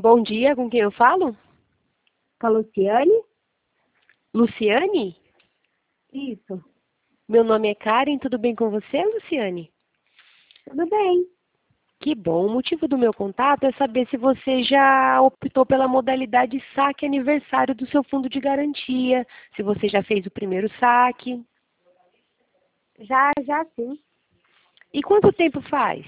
Bom dia, com quem eu falo? Com a Luciane? Luciane? Isso. Meu nome é Karen, tudo bem com você, Luciane? Tudo bem. Que bom, o motivo do meu contato é saber se você já optou pela modalidade saque aniversário do seu fundo de garantia, se você já fez o primeiro saque. Já sim. E quanto tempo faz?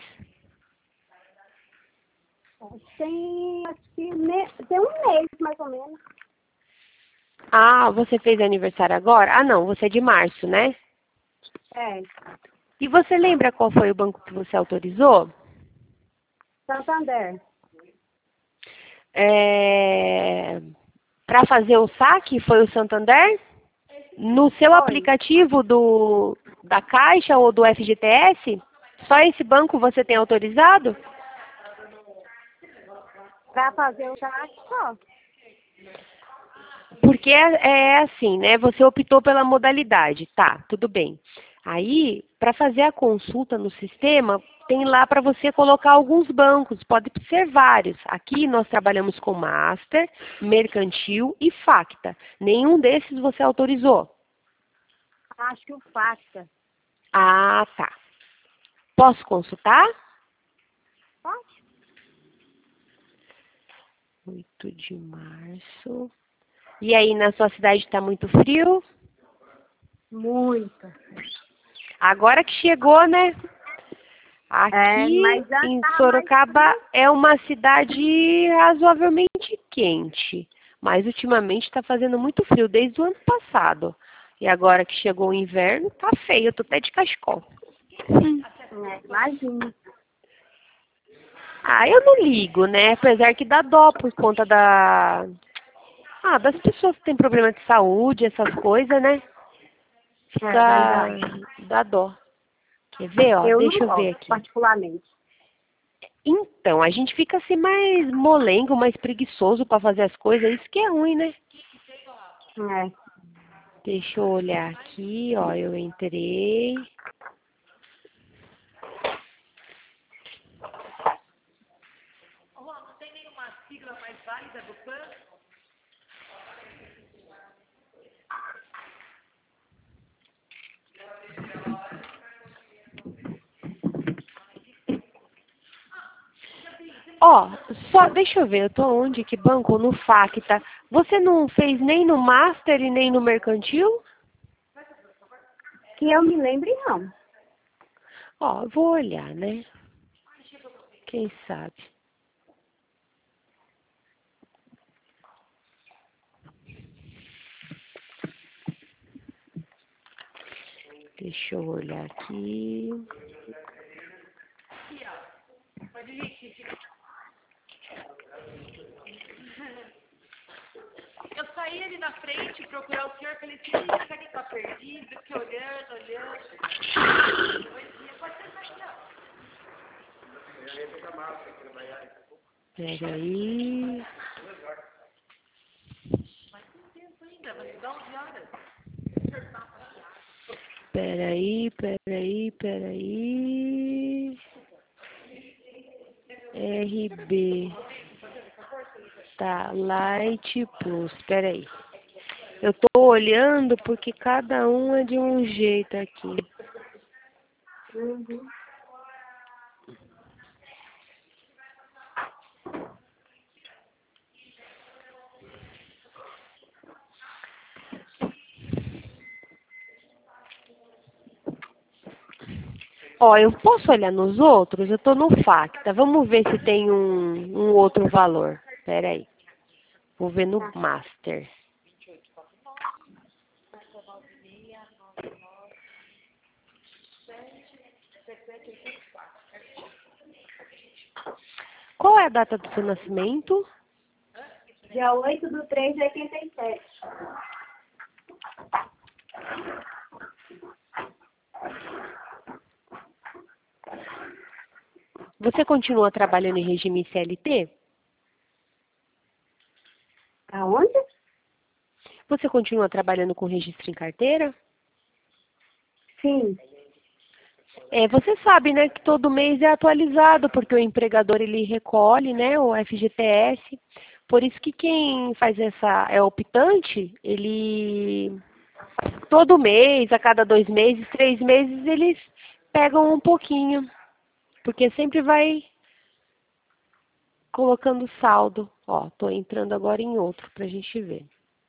Tem um mês, mais ou menos. Ah, você fez aniversário agora? Ah, não, você é de março, né? É. E você lembra qual foi o banco que você autorizou? Santander. Para fazer o saque foi o Santander? No seu Foi. aplicativo da Caixa ou do FGTS? Só esse banco você tem autorizado? Pra fazer o saque só. Porque é assim, né? Você optou pela modalidade, tá, tudo bem. Aí, para fazer a consulta no sistema, tem lá para você colocar alguns bancos, pode ser vários. Aqui nós trabalhamos com Master, Mercantil e Facta. Nenhum desses você autorizou? Acho que o Facta. Ah, tá. Posso consultar? Pode? 8 de março. E aí, na sua cidade está muito frio? Muito. Agora que chegou, né? Aqui Mas antes em tava mais Sorocaba frio. é uma cidade razoavelmente quente, mas ultimamente está fazendo muito frio desde o ano passado. E agora que chegou o inverno, tá feio, eu tô até de cachecol. Imagina. Ah, eu não ligo, né? Apesar que dá dó por conta das pessoas que têm problema de saúde, essas coisas, né? É Fica, verdade. dá dó. Quer ver, ó? Eu não Deixa eu ver gosto, aqui. particularmente. Então, a gente fica assim mais molengo, mais preguiçoso para fazer as coisas, isso que é ruim, né? É. Deixa eu olhar aqui, ó, eu entrei. Ó, só, deixa eu ver, eu tô onde? Que banco? No Facta. Você não fez nem no Master e nem no Mercantil? Que eu me lembre, não. Ó, eu vou olhar, né? Quem sabe? Deixa eu olhar aqui. Eu saí ali na frente procurar o senhor, falei assim, será que tá perdido? Fiquei olhando. Peraí. Ainda, vai dar 11 horas. Peraí. RB. Tá, Light Plus. Peraí. Eu tô olhando porque cada um é de um jeito aqui. Uhum. Ó, eu posso olhar nos outros? Eu tô no Facta. Vamos ver se tem um outro valor. Peraí. Vou ver no Master. Qual é a data do seu nascimento? Dia 8/3/87. Você continua trabalhando em regime CLT? Aonde? Você continua trabalhando com registro em carteira? Sim. Você sabe, né, que todo mês é atualizado, porque o empregador ele recolhe, né, o FGTS. Por isso que quem faz essa é optante, ele todo mês, a cada 2 meses, 3 meses, eles pegam um pouquinho, porque sempre vai colocando saldo. Ó, tô entrando agora em outro pra gente ver.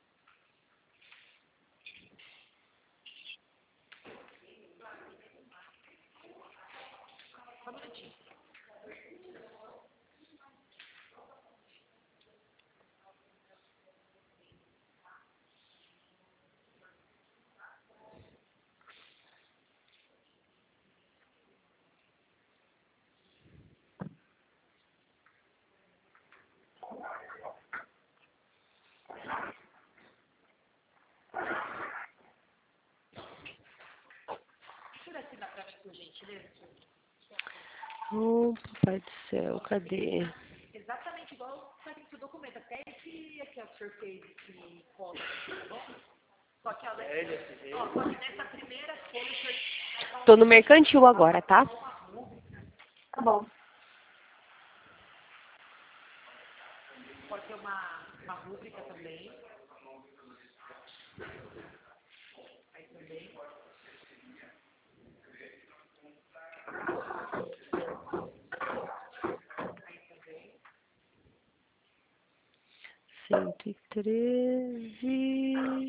Tira aqui na pra mim, por gentileza. Oh, papai do céu, cadê? Exatamente igual está aqui no documento. Até esse aqui, ó, que o senhor fez esse código, tá bom? Só que, ó, só que nessa primeira folha, o senhor Tô no mercantil agora, tá? Tá bom. pode ter uma rúbrica também. Aí também. Aí também. 113.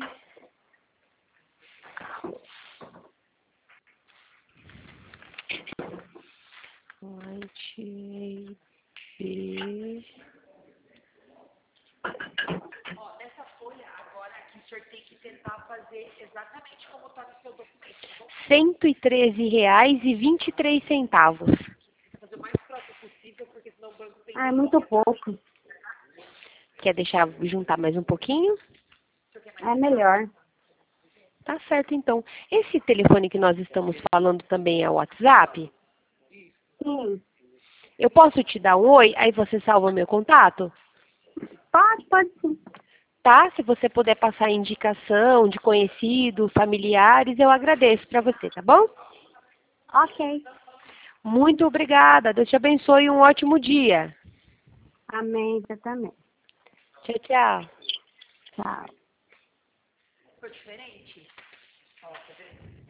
Light AB. Ó, nessa folha, agora aqui o senhor tem que tentar fazer exatamente como está no seu documento, tá bom? R$ 113,23. Fazer o mais próximo possível, porque senão o banco tem Ah, é muito pouco. Quer deixar juntar mais um pouquinho? É melhor. Tá certo, então. Esse telefone que nós estamos falando também é o WhatsApp? Sim. Eu posso te dar um oi, aí você salva meu contato? Pode sim. Tá? Se você puder passar indicação de conhecidos, familiares, eu agradeço para você, tá bom? Ok. Muito obrigada. Deus te abençoe e um ótimo dia. Amém, você também. Tchau, tchau. Tchau. Ficou diferente?